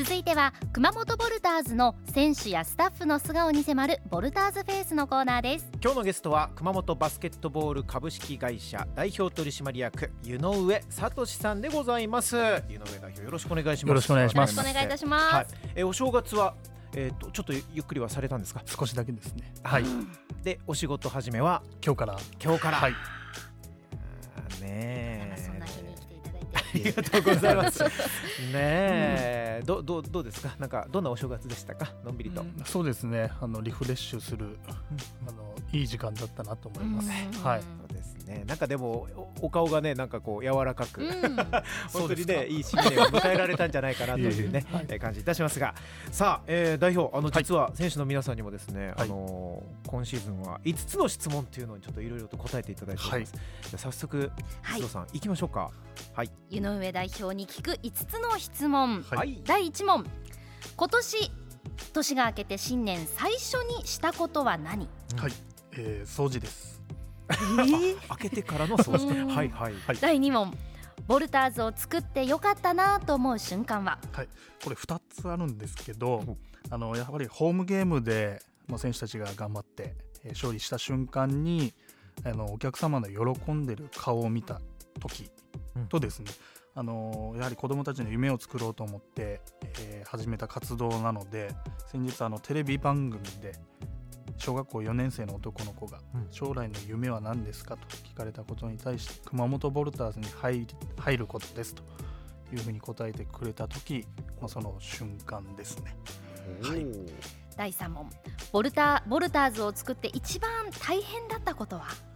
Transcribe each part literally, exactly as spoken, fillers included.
続いては熊本ボルターズの選手やスタッフの素顔に迫るボルターズフェイスのコーナーです。 今日のゲストは熊本バスケットボール株式会社代表取締役湯上聡さんでございます。湯上代表、よろしくお願いします。 よろしくお願いします。 よろしくお願いいたします、はい、 えお正月は、えー、とちょっとゆっくりはされたんですか？ 少しだけですね。 はい、でお仕事始めは今日から今日から、 はい、 ねえ、 そんな日に来ていただいてありがとうございますねえ、うん、ど, ど, どうですか？なんかどんなお正月でしたか？のんびりと、うん、 そうですね、あのリフレッシュする、うん、あのいい時間だったなと思います、はい、 そうですね。なんかでも お, お顔がね、なんかこう柔らかく、うん、本当にねいい新年を迎えられたんじゃないかなというねはい、感じいたしますが、さあ、えー、代表、あの実は選手の皆さんにもですね、はい、あの今シーズンはいつつの質問っていうのにちょっといろいろと答えていただいております、はい、じゃあ早速須藤さん、はい、行きましょうか。はい、湯上代表に聞くいつつの質問、 はい、 だいいち問、今年年が明けて新年最初にしたことは何？ はい、えー、掃除です。 えー、 開けてからの掃除はいはい、はい、 だいに問、ボルターズを作ってよかったなと思う瞬間は？ はい、これふたつあるんですけど、あのやはりホームゲームでもう選手たちが頑張って、えー、勝利した瞬間にあのお客様の喜んでる顔を見た時とですね、うん、あのやはり子どもたちの夢を作ろうと思って、えー、始めた活動なので、先日あのテレビ番組で小学校よねん生の男の子が、うん、将来の夢は何ですかと聞かれたことに対して熊本ボルターズに 入, 入ることですというふうに答えてくれた時、まあ、その瞬間ですね、はい、 だいさん問、ボルター、ボルターズを作って一番大変だったことは？はい、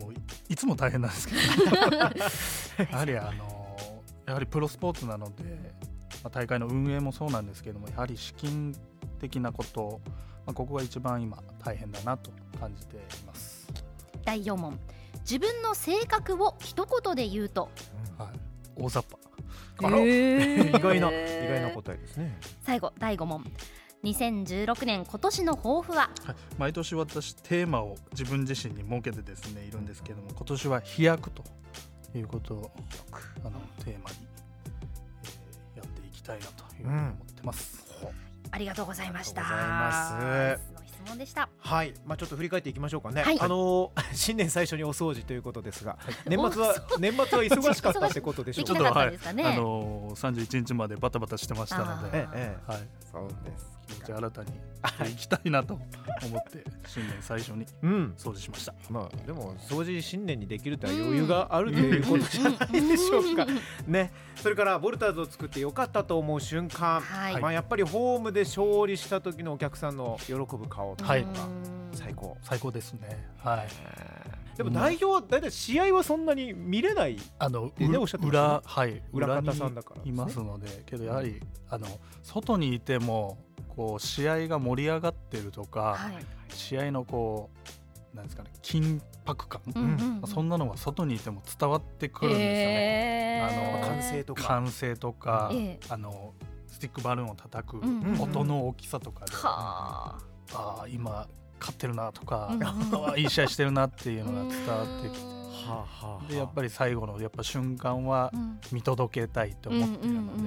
もう い, いつも大変なんですけどやはりあのやはりプロスポーツなので、まあ、大会の運営もそうなんですけども、やはり資金的なこと、まあ、ここが一番今大変だなと感じています。 だいよん問、自分の性格を一言で言うと？ うん、はい、大雑把。 あら、えー、意外な意外な答えですね。 最後だいご問、にせんじゅうろくねん今年の抱負は？ はい、毎年私テーマを自分自身に設けてですねいるんですけども、今年は飛躍ということをあのテーマに、えー、やっていきたいなというふうに思ってます、うん、 ありがとうございました。 ありがとうございます。 質問でした。 はい、まあ、ちょっと振り返っていきましょうかね、 はい、 あのー、新年最初にお掃除ということですが、はい、年末は年末は忙しかったってことでしょうか？ できなかったですかね、 はい、あのー、さんじゅういちにちまでバタバタしてましたので、 ええ、 はい、 そうです。 気持ち新たにしていきたいなと思って新年最初に掃除しました、 うん、まあでも掃除新年にできるとは余裕があるということじゃないでしょうかね。それからボルターズを作ってよかったと思う瞬間、はい、まあ、やっぱりホームで勝利した時のお客さんの喜ぶ顔というのが、はい、最高最高ですね、はい、 でも代表はだいたい試合はそんなに見れないあの、 ね、おっしゃってましたね。 裏、はい、 裏方さんだからいますので、けどやはり、うん、あの外にいてもこう試合が盛り上がってるとか、はい、試合のこうなんですかね、緊迫感、うんうんうん、そんなのは外にいても伝わってくるんですよね、えー、あの歓声とか歓声とか、えー、あのスティックバルーンを叩く音の大きさとかで、うんうんうん、ああ今勝ってるなとか、うんうん、いい試合してるなっていうのが伝わってきて、はあはあ、でやっぱり最後のやっぱ瞬間は見届けたいと思っているので、うんうんうんうん、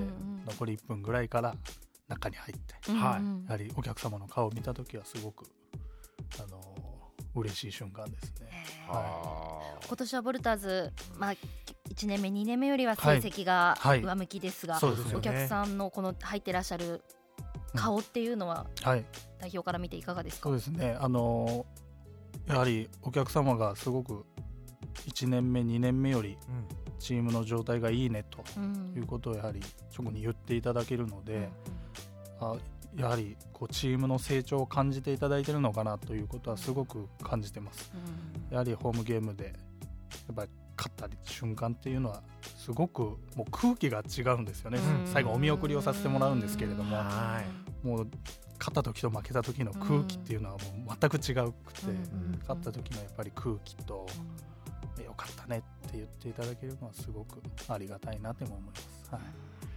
残りいっぷんぐらいから中に入って、うんうん、やはりお客様の顔を見たときはすごくあの嬉しい瞬間ですね、 はい、今年はボルターズ、まあ、いちねんめにねんめよりは成績が上向きですが、はいはい、お客さんのこの入ってらっしゃる顔っていうのは、うん、はい、代表から見ていかがですか？ そうですね、あのやはりお客様がすごくいちねんめにねんめよりチームの状態がいいねということをやはり直に言っていただけるので、うん、あやはりこうチームの成長を感じていただいているのかなということはすごく感じてます、うん、やはりホームゲームでやっぱり勝った瞬間っていうのはすごくもう空気が違うんですよね、うん、最後お見送りをさせてもらうんですけれども、もう勝った時と負けた時の空気っていうのはもう全く違うくて、うん、勝った時のやっぱり空気と、うん、よかったねって言っていただけるのはすごくありがたいなと思います、はい、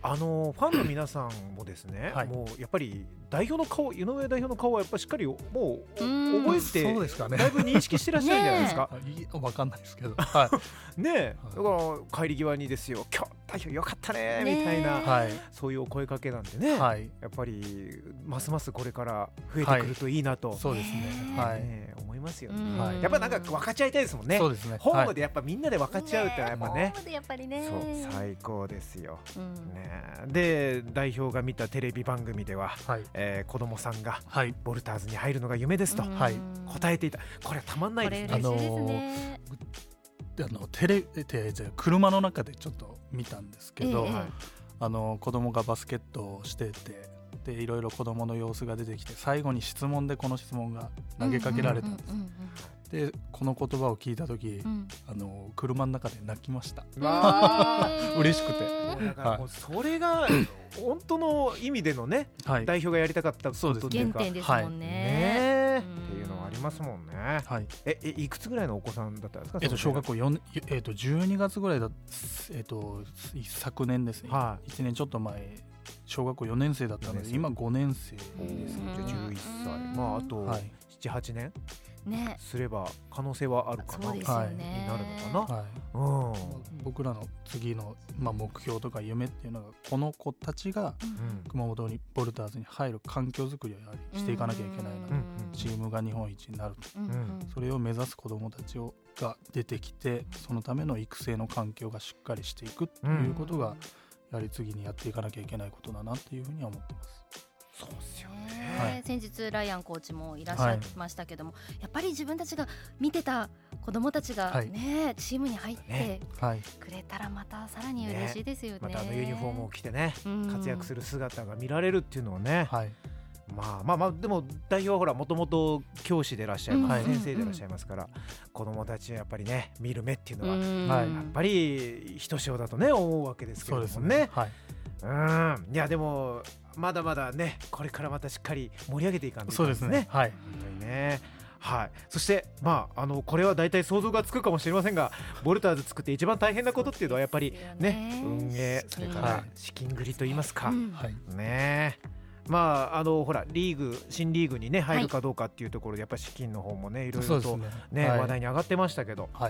あのファンの皆さんもですね、はい、もうやっぱり代表の顔、井上代表の顔はやっぱりしっかりもう覚えて、そうですかね、だいぶ認識してらっしゃるんじゃないですか。 ね、分かんないですけど、はい、 ねえ、だから帰り際にですよ、今日代表よかったねみたいな、はい、そういうお声かけなんでね、はい、やっぱりますますこれから増えてくるといいなと、はい、 そうですね、はい、 ね、思いますよね、はい、やっぱなんか分かっちゃいたいですもんね。そうですね、ホームでやっぱみんなで分かっちゃうってやっぱね、 ね、ホームでやっぱりね、 そう最高ですよ、うん、ね、で代表が見たテレビ番組では、はい、えー、子供さんがボルターズに入るのが夢ですと、はい、答えていた。これはたまんないですね。 これ嬉しいですね。 あのあのテレテじゃ車の中でちょっと見たんですけど、えー、あの子供がバスケットをしてて、でいろいろ子供の様子が出てきて、最後に質問でこの質問が投げかけられたんです。でこの言葉を聞いた時、うん、あの車の中で泣きました。嬉しくて、 だからもうそれが本当の意味でのね、はい、代表がやりたかったことというか、 原点ですもんね、 はい、ねっていうのはありますもんね、はい、ええいくつぐらいのお子さんだったんですか。 えっと小学校よん、えっとじゅうにがつぐらいだ、えっと昨年ですね、はい、いちねんちょっと前小学校よねん生だったので、今ごねん生です。 じゃあじゅういっさい、まああとなな、はちねんね、すれば可能性はあるかな、 そうですよね、 になるのかな、はい、 うん、僕らの次の、まあ、目標とか夢っていうのが、この子たちが熊本にボルターズに入る環境づくりをやはりしていかなきゃいけないので、うん、チームが日本一になると、うん、それを目指す子どもたちをが出てきて、そのための育成の環境がしっかりしていくということが、やはり次にやっていかなきゃいけないことだなっていうふうには思ってます。 そうですよね、 はい、先日ライアンコーチもいらっしゃいましたけども、はい、やっぱり自分たちが見てた子どもたちが、ね、はい、チームに入ってくれたらまたさらに嬉しいですよね。 またあのユニフォームを着てね、活躍する姿が見られるっていうのをね、はい、まあまあまあでも代表はほらもともと教師でいらっしゃいます、うん、先生でいらっしゃいますから、うん、子どもたちはやっぱりね見る目っていうのは、うん、やっぱりひとしおだとね思うわけですけれどもね。ね、はい、うん、いやでもまだまだねこれからまたしっかり盛り上げていかんといかんですね。そうですね、はい、本当にね、はい、そしてまああのこれは大体想像がつくかもしれませんが、ボルターズ作って一番大変なことっていうのはやっぱりね、運営、それから資金繰りといいますか、はい、ね、まああのほらリーグ新リーグにね入るかどうかっていうところでやっぱり資金の方もねいろいろと ね, ね、はい、話題に上がってましたけど、はい、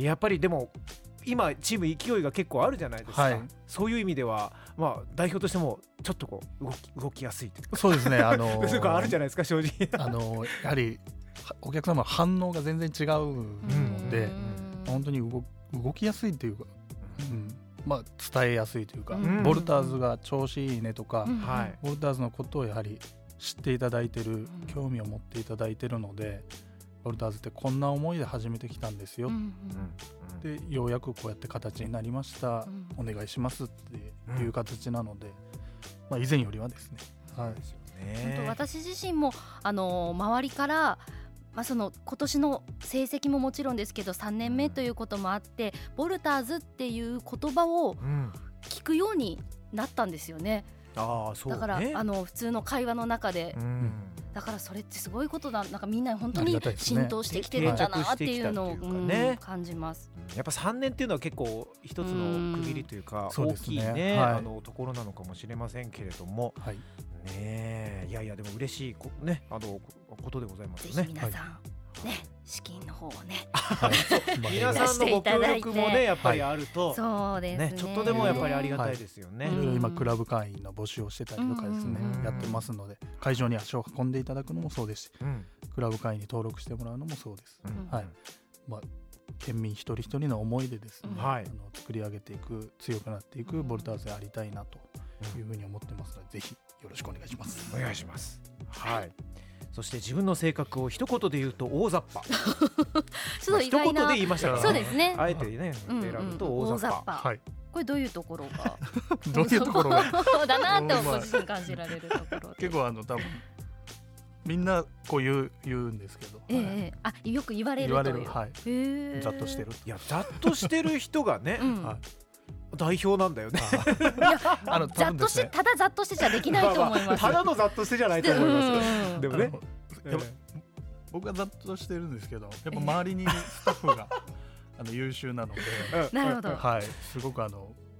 やっぱりでも今チーム勢いが結構あるじゃないですか、はい、そういう意味では、まあ、代表としてもちょっとこう動き、動きやすいというか、 そうですね、あのー、 そういうのあるじゃないですか正直あのー、やはりお客様の反応が全然違うので、本当に 動, 動きやすいというか、うん、まあ、伝えやすいというか、うん、ボルターズが調子いいねとか、うん、ボルターズのことをやはり知っていただいてる、うん、興味を持っていただいてるので、ボルターズってこんな思いで始めてきたんですよ、うんうん、でようやくこうやって形になりました、うん、お願いしますっていう形なので、まあ、以前よりはですね、はい、 本当私自身もあの周りから、まあ、その今年の成績ももちろんですけどさんねんめということもあって、うん、ボルターズっていう言葉を聞くようになったんですよね。あ、そうね、だからあの普通の会話の中で、うん、だからそれってすごいことだ、なんかみんな本当に浸透してきてるんだなっていうのを、ね、うん、感じます。 やっぱさんねんっていうのは結構一つの区切りというか、うん、大きい ね, ね、はい、あのところなのかもしれませんけれども、はい、ね、いやいやでも嬉しいこ、ね、あのことでございますね。 ぜひ皆さん、はい、ね、資金の方をね、 はい、皆さんのご協力もねやっぱりあると、はい、 そうですね、 ちょっとでもやっぱりありがたいですよね、はい、 いろいろ今クラブ会員の募集をしてたりとかですね、やってますので、会場に足を運んでいただくのもそうですし、うん、クラブ会員に登録してもらうのもそうです、うん、はい、まあ、県民一人一人の思いでですね、うん、あの作り上げていく、強くなっていくボルターズでありたいなというふうに思ってますので、ぜひよろしくお願いします。 お願いします。はい。そして自分の性格を一言で言うと大雑把ちょっと意外な、 まあ、一言で言いましたから、 そうですね、 あえてね、うん、選ぶと大雑把、 はい、これどういうところがどういうところがだなってご自身感じられるところで結構あの多分みんなこう言 う, 言うんですけど、 えーはい、あ、よく言われるという、言われる、 はい、へー、ざっとしてる、 いやざっとしてる人がね、うん、はい、代表なんだよね。 いやあの、ね、ざっとしてただざっとしてじゃできないと思います。まあまあ、 ただのざっとしてじゃないと思います。でもね、 えー、僕はざっとしてるんですけど、やっぱ周りにいるスタッフがあの優秀なので、 なるほど、 はい、すごくあの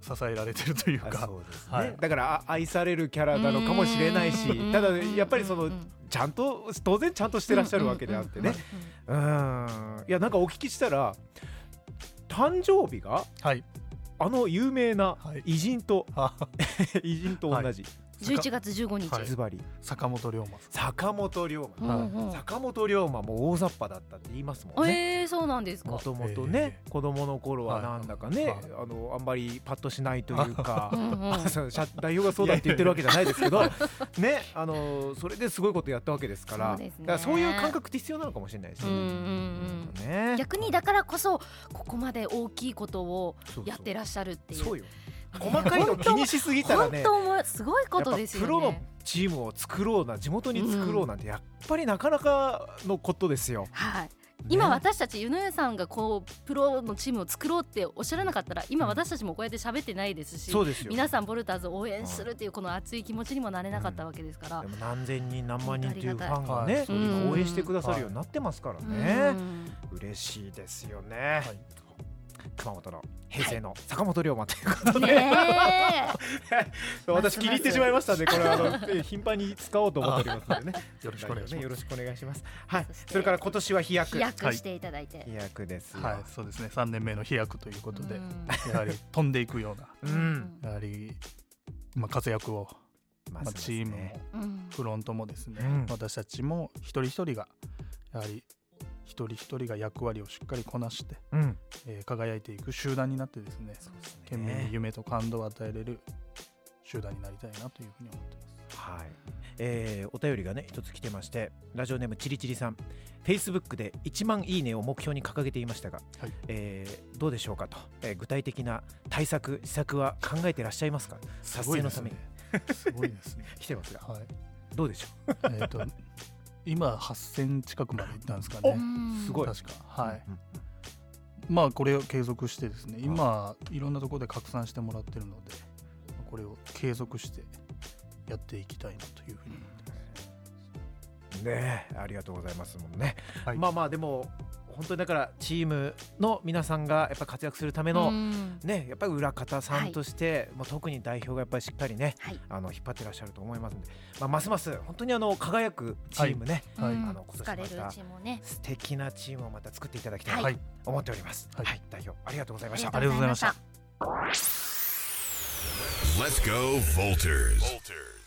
支えられてるというか、 そうですね、はい、だから愛されるキャラなのかもしれないし、ただやっぱりそのちゃんと当然ちゃんとしてらっしゃるわけであってね、うん、いやなんかお聞きしたら誕生日が、はい、あの有名な偉人と、はい、偉人と同じ、はい、 じゅういちがつじゅうごにち、 ズバリ坂本龍馬坂本龍馬、うんうん、坂本龍馬も大雑把だったって言いますもんね。 えー、そうなんですか。 もともとね、えー、子供の頃はなんだかね、はい、あのあんまりパッとしないというか代表がそうだって言ってるわけじゃないですけどね、あのそれですごいことやったわけですから、 そうですね、だからそういう感覚って必要なのかもしれないですよね。うんうんうんね、 逆にだからこそここまで大きいことをやってらっしゃるっていう。 そうよ、細かいの気にしすぎたらね、 本当すごいことですよね。 プロのチームを作ろうな、地元に作ろうなんてやっぱりなかなかのことですよ、 うん、はい、今私たち湯上さんがこうプロのチームを作ろうっておっしゃらなかったら今私たちもこうやって喋ってないですし、 そうですよ、 皆さんボルターズを応援するっていうこの熱い気持ちにもなれなかったわけですから、 うん、でも何千人何万人っていうファンがね、今応援してくださるようになってますからね、うん、嬉しいですよね、はい、熊本の平成の坂本龍馬ということで、ね、私気に入ってしまいましたので、これはあの頻繁に使おうと思っておりますのでね、よろしくお願いします。よろしくお願いします。はい。それから今年は飛躍、 飛躍していただいて、はい、 飛躍ですよ。 はい、そうですね。さんねんめの飛躍ということで、やはり飛んでいくような、うん、やはりまあ活躍を、まあ、チームも、うん、フロントもですね、うん、私たちも一人一人がやはり一人一人が役割をしっかりこなして、うんえー、輝いていく集団になってですね、懸命に夢と感動を与えれる集団になりたいなというふうに思ってます。 はい、えー、お便りがね一つ来てまして、ラジオネームちりちりさん、 Facebook でいちまんいいねを目標に掲げていましたが、はいえー、どうでしょうかと、えー、具体的な対策施策は考えていらっしゃいますか。達成のためにすごいですね来てますが、はい、どうでしょうえーと今はっせん近くまでいったんですかね。 すごい確か、はい、うんうん、まあこれを継続してですね、今いろんなところで拡散してもらってるので、これを継続してやっていきたいなというふうに思ってますね。ありがとうございますもんね、はい、まあまあでも本当にだからチームの皆さんがやっぱ活躍するための、ね、やっぱり裏方さんとして、はい、もう特に代表がやっぱりしっかりね、はい、あの引っ張ってらっしゃると思いますので、まあ、ますます本当にあの輝くチームね、はい、あの今年また素敵なチームをまた作っていただきたいと思っております、はいはい、代表ありがとうございました。 ありがとうございました。 Let's go Volters